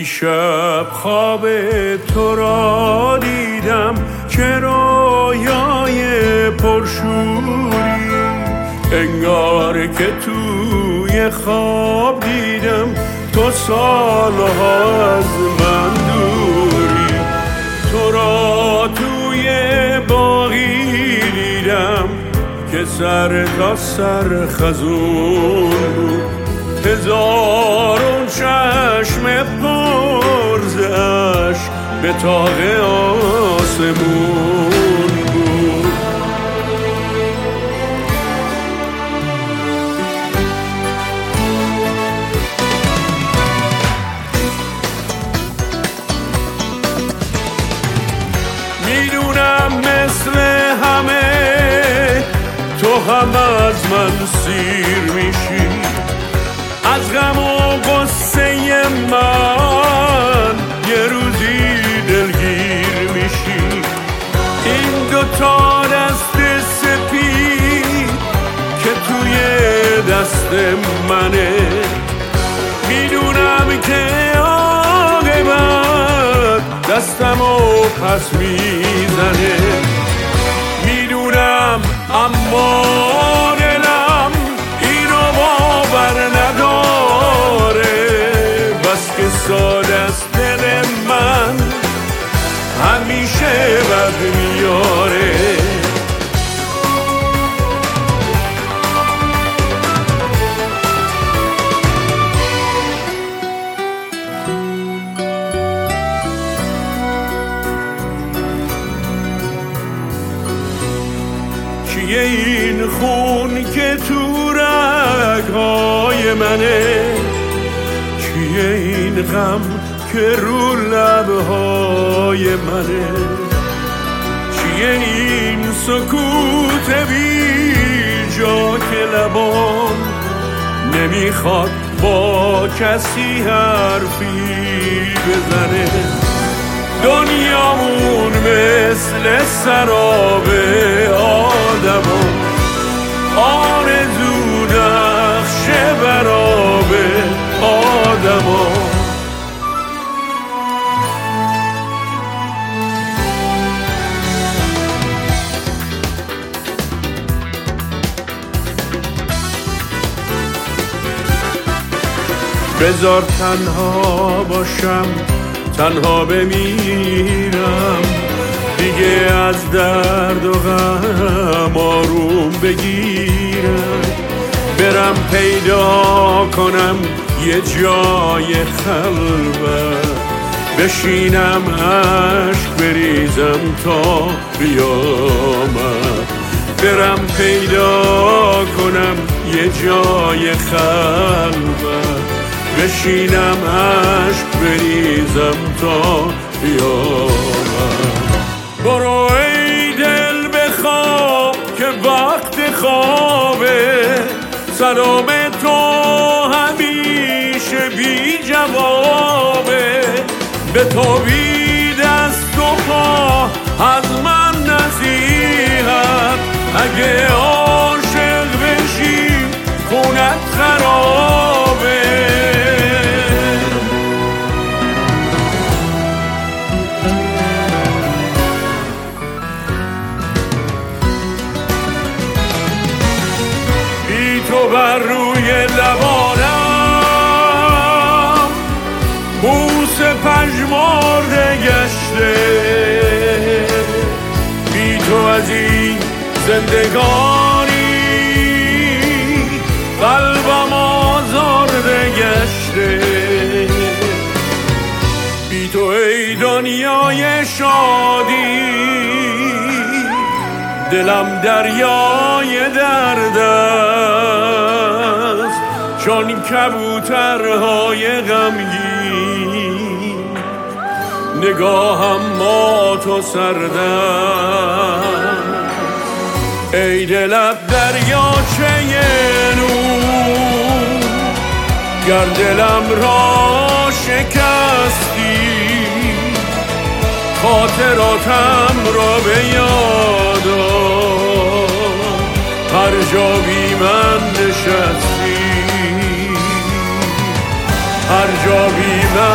دیشب خواب تو را دیدم که رویای پرشوری، انگار که توی خواب دیدم تو سالها از من دوری. تو را توی باغی دیدم که سر تا سر خزون بود، هزارون چشم پر ز اشک به طاق آسمون بود. میدونم مثل همه تو هم از من سیر میشی، از غم و غصه من یه روزی دلگیر میشی. این دوتا دست سپید که توی دست منه، میدونم که عاقبت دستمو پس میزنه. میدونم اما دلم اینو باور نداره، بس که ساده است دل من همیشه بد میاره. کیه این خون که تو رگ‌های منه، کیه این غم که رو لب‌های منه، کیه این سکوت بی جا که لبام نمیخواد با کسی حرفی بزنه. دنیامون مثل سراب آدما، آرزو نقشه براب آدما. بذار تنها باشم، تنها بمیرم، دیگه از درد و غم آروم بگیرم. برم پیدا کنم یه جای خلوت، بشینم عشق بریزم تا قیامت. برم پیدا کنم یه جای خلوت، بشینم عشق بریزم تا قیامت. برو ای دل بخواب که وقت خوابه، سلام تو همیشه بی جوابه. به تو بی دست و پا از من نصیحت، اگه عاشق بشی خونت خرابه. تو بر روی لبانم بوس پژمرده گشته، بی تو از این زندگانی قلبم آزرده گشته. بی تو ای دنیای شادی دلم دریای درد است، چون کبوترهای غمگین نگاهم مات و سرد است. ای دلت دریاچه نور، گر دلم را شکستی خاطراتم را به یاد آر. هر جا بی من نشستی، هر جا بی من